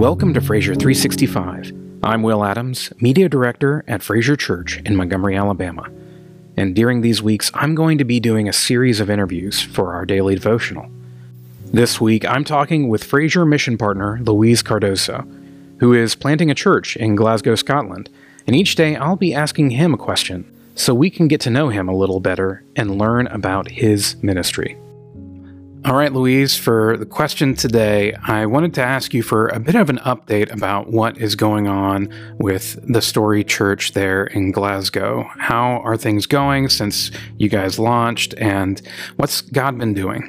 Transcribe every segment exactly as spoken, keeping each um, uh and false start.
Welcome to Fraser three sixty-five. I'm Will Adams, Media Director at Fraser Church in Montgomery, Alabama. And during these weeks, I'm going to be doing a series of interviews for our daily devotional. This week, I'm talking with Fraser mission partner Luis Cardoso, who is planting a church in Glasgow, Scotland. And each day, I'll be asking him a question so we can get to know him a little better and learn about his ministry. All right, Luis, for the question today, I wanted to ask you for a bit of an update about what is going on with the Story Church there in Glasgow. How are things going since you guys launched, and what's God been doing?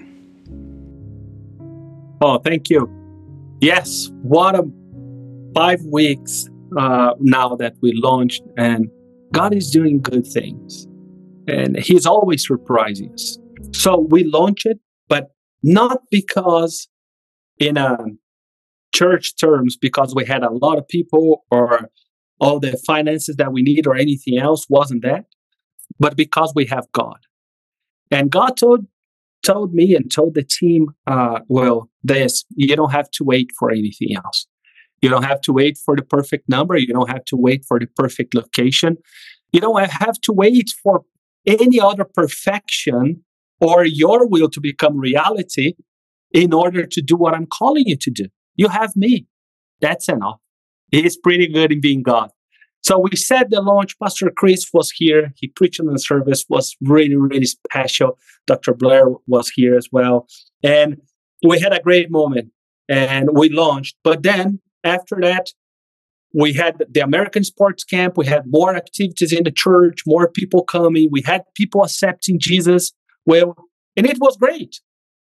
Oh, thank you. Yes, what a five weeks uh, now that we launched, and God is doing good things, and He's always surprising us. So we launched it, but not because in a church terms, because we had a lot of people or all the finances that we need or anything else, wasn't that, but because we have God. And God told told me and told the team, uh, well, this, you don't have to wait for anything else. You don't have to wait for the perfect number. You don't have to wait for the perfect location. You don't have to wait for any other perfection or your will to become reality in order to do what I'm calling you to do. You have me. That's enough. He's pretty good in being God. So we said the launch. Pastor Chris was here. He preached on the service, was really, really special. Doctor Blair was here as well. And we had a great moment and we launched. But then after that, we had the American Sports Camp. We had more activities in the church, more people coming. We had people accepting Jesus. Well, and it was great.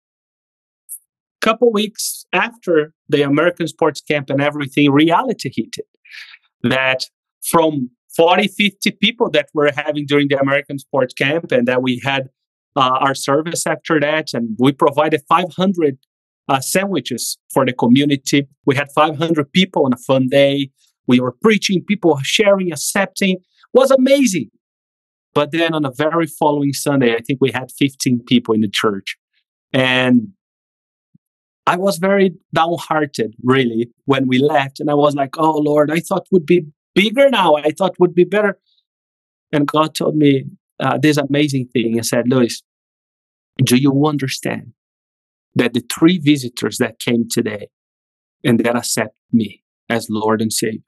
Couple weeks after the American Sports Camp and everything, reality hit it. That from forty, fifty people that we're having during the American Sports Camp, and that we had uh, our service after that, and we provided five hundred uh, sandwiches for the community. We had five hundred people on a fun day. We were preaching, people sharing, accepting. It was amazing. But then on the very following Sunday, I think we had fifteen people in the church. And I was very downhearted, really, when we left. And I was like, oh, Lord, I thought would be bigger now. I thought would be better. And God told me uh, this amazing thing. He said, Luis, do you understand that the three visitors that came today and that accept me as Lord and Savior,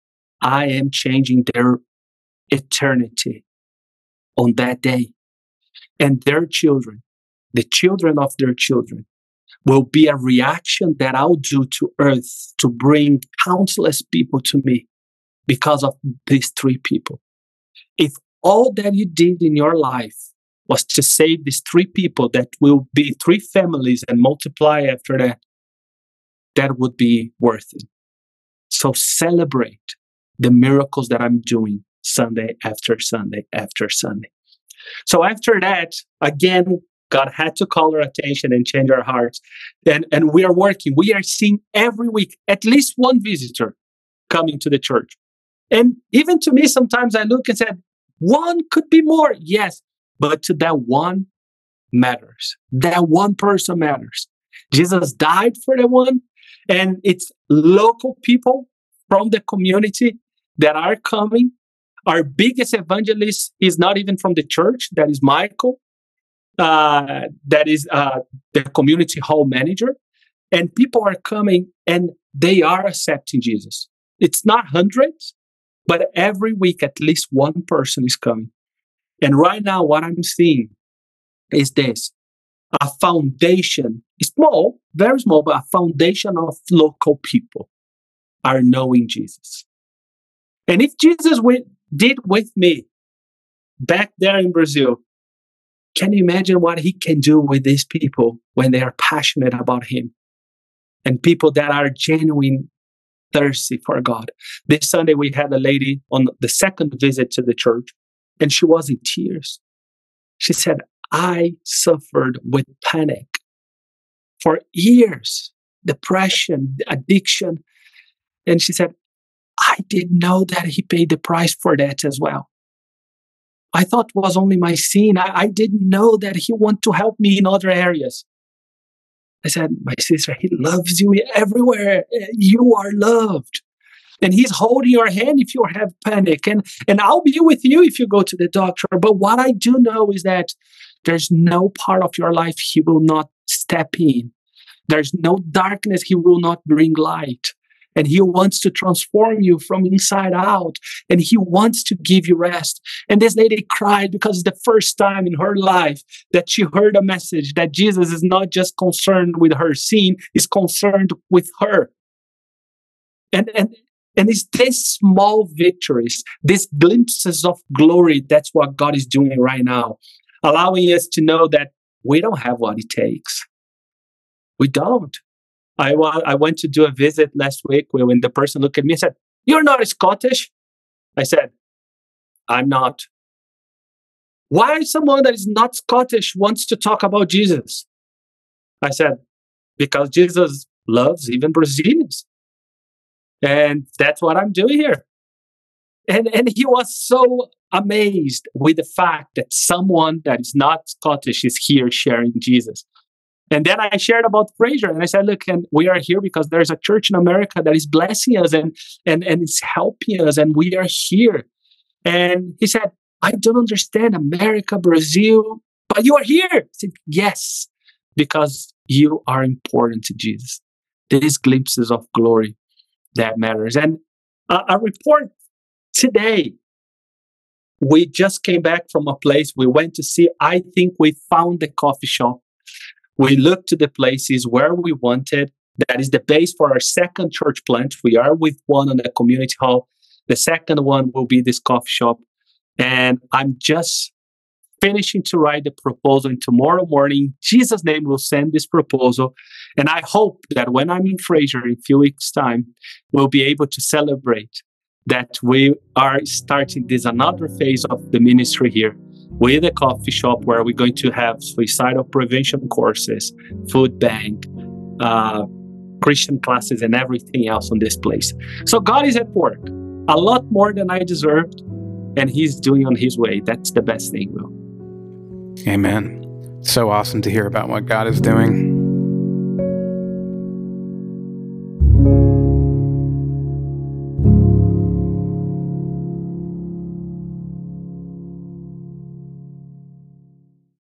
I am changing their eternity on that day. And their children, the children of their children, will be a reaction that I'll do to earth to bring countless people to me because of these three people. If all that you did in your life was to save these three people, that will be three families and multiply after that, that would be worth it. So celebrate the miracles that I'm doing Sunday after Sunday after Sunday. So after that, again, God had to call our attention and change our hearts. And, and we are working. We are seeing every week at least one visitor coming to the church. And even to me, sometimes I look and say, one could be more. Yes, but to that one matters. That one person matters. Jesus died for that one. And it's local people from the community that are coming. Our biggest evangelist is not even from the church. That is Michael. Uh, that is uh, the community hall manager. And people are coming and they are accepting Jesus. It's not hundreds, but every week at least one person is coming. And right now what I'm seeing is this. A foundation, small, very small, but a foundation of local people are knowing Jesus. And if Jesus went, did with me back there in Brazil, can you imagine what He can do with these people when they are passionate about Him? And people that are genuine, thirsty for God. This Sunday, we had a lady on the second visit to the church, and she was in tears. She said, I suffered with panic for years, depression, addiction. And she said, I didn't know that He paid the price for that as well. I thought it was only my sin. I, I didn't know that He wanted to help me in other areas. I said, my sister, he loves you everywhere. You are loved. And he's holding your hand if you have panic. And, and I'll be with you if you go to the doctor. But what I do know is that there's no part of your life he will not step in. There's no darkness he will not bring light. And he wants to transform you from inside out. And he wants to give you rest. And this lady cried because it's the first time in her life that she heard a message that Jesus is not just concerned with her sin, he's concerned with her. And, and, and it's these small victories, these glimpses of glory, that's what God is doing right now. Allowing us to know that we don't have what it takes. We don't. I, I went to do a visit last week when the person looked at me and said, "You're not Scottish." I said, "I'm not." Why someone that is not Scottish wants to talk about Jesus? I said, because Jesus loves even Brazilians. And that's what I'm doing here. And, and he was so amazed with the fact that someone that is not Scottish is here sharing Jesus. And then I shared about Fraser, and I said, look, and we are here because there's a church in America that is blessing us and, and, and it's helping us, and we are here. And he said, I don't understand America, Brazil, but you are here. I said, yes, because you are important to Jesus. These glimpses of glory that matters. And a, a report today, we just came back from a place we went to see. I think we found the coffee shop. We looked to the places where we wanted. That is the base for our second church plant. We are with one on the community hall. The second one will be this coffee shop. And I'm just finishing to write the proposal. And tomorrow morning, Jesus' name will send this proposal. And I hope that when I'm in Fraser in a few weeks' time, we'll be able to celebrate that we are starting this another phase of the ministry here with a coffee shop where we're going to have suicidal prevention courses, food bank, uh, Christian classes, and everything else on this place. So God is at work, a lot more than I deserved, and He's doing on His way. That's the best thing, Will. Amen. So awesome to hear about what God is doing.